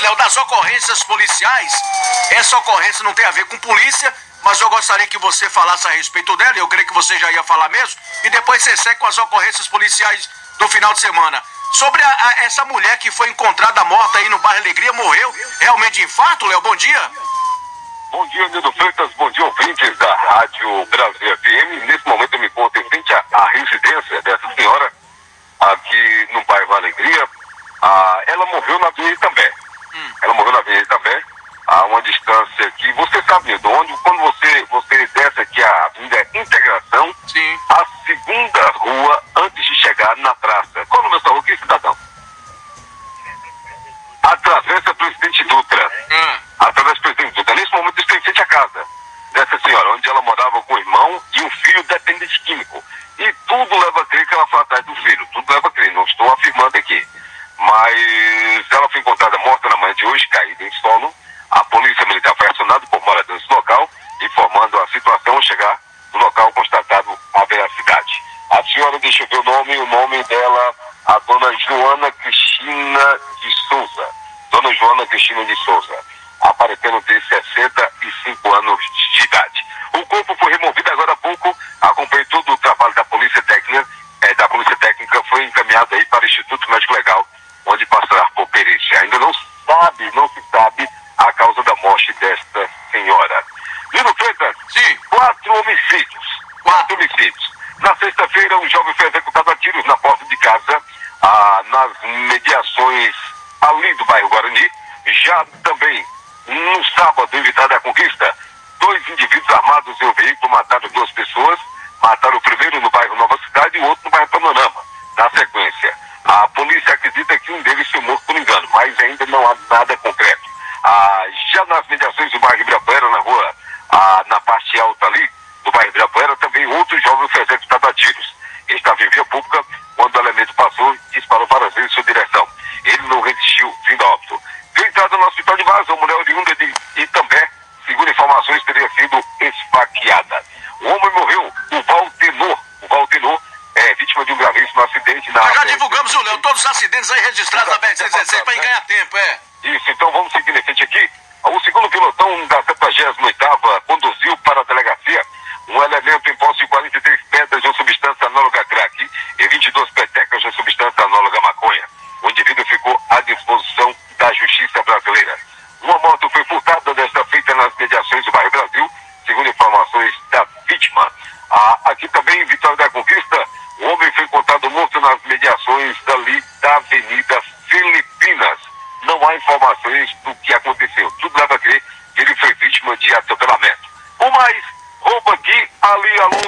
Léo, das ocorrências policiais, essa ocorrência não tem a ver com polícia, mas eu gostaria que você falasse a respeito dela, eu creio que você já ia falar mesmo, e depois você segue com as ocorrências policiais do final de semana. Sobre essa mulher que foi encontrada morta aí no bairro Alegria, morreu realmente de infarto, Léo? Bom dia. Bom dia, Nildo Freitas, bom dia, ouvintes da Rádio Brasil FM. Nesse momento eu me encontro em frente à residência dessa senhora, aqui no bairro Alegria. Ela morreu na Avenida Itambé. Ela morreu na Avenida Itambé, a uma distância que você sabe, Nildo, quando você desce aqui a Avenida Integração, sim, a segunda rua antes de chegar na praça. Qual é o nome dessa rua aqui, cidadão? A Travessa Presidente Dutra. Através do Presidente Dutra. Nesse momento estou em frente à casa dessa senhora, onde ela morava com o irmão e um filho dependente químico. E tudo leva a crer que ela foi atrás do filho. Tudo leva a crer, não estou afirmando aqui. Mas ela foi encontrada morta na manhã de hoje, caída em solo. A polícia militar foi acionada por moradores do local, informando a situação ao chegar no local constatado a veracidade. A senhora, deixa eu ver o nome dela, a dona Joana Cristina de Souza. Dona Joana Cristina de Souza, aparecendo ter 65 anos de idade. O corpo foi removido agora há pouco, acompanhou todo o trabalho da Polícia Técnica, foi encaminhado aí para o Instituto Médico Legal, onde passará por perícia. Ainda não se sabe a causa da morte desta senhora. Nildo Freitas, sim, 4 homicídios. Na sexta-feira, um jovem foi executado a tiros na porta de casa, nas mediações ali do bairro Guarani. Já também, no sábado, em Vitória da Conquista, 2 indivíduos armados em um veículo mataram 2 pessoas. Mataram o primeiro no bairro Nova Cidade e o outro no bairro Panorama. Na sequência, a polícia acredita que um deles foi morto por engano, mas ainda não há nada concreto. Já nas mediações do bairro Ibirapuera, na rua, na parte alta ali do bairro Ibirapuera, também outro jovem foi executado a tiros. Ele estava em via pública quando o elemento passou e disparou várias vezes em sua direção. Ele não resistiu, vindo a óbito. Foi entrada no hospital de Vaza, uma mulher oriunda de Itambé, segundo informações, teria sido esfaqueada. O homem morreu, o Valtenor é vítima de um gravíssimo acidente na... Nós já divulgamos, Léo, todos os acidentes aí registrados na BR-116 para ganhar tempo, Isso, então vamos seguir em frente aqui. O segundo pilotão da 78ª conduziu para a delegacia um elemento em posse de 43 pedras de uma substância análoga a crack e 22 petecas de uma substância análoga a maconha. O indivíduo ficou à disposição da Justiça Brasileira. Uma moto foi furtada desta feita nas mediações do bairro Brasil, segundo informações da vítima. Aqui também, em Vitória da Conquista, o homem foi encontrado morto nas mediações dali da Avenida Filipinas. Não há informações do que aconteceu. Tudo leva a crer que ele foi vítima de atropelamento. O mais, roubo aqui, ali,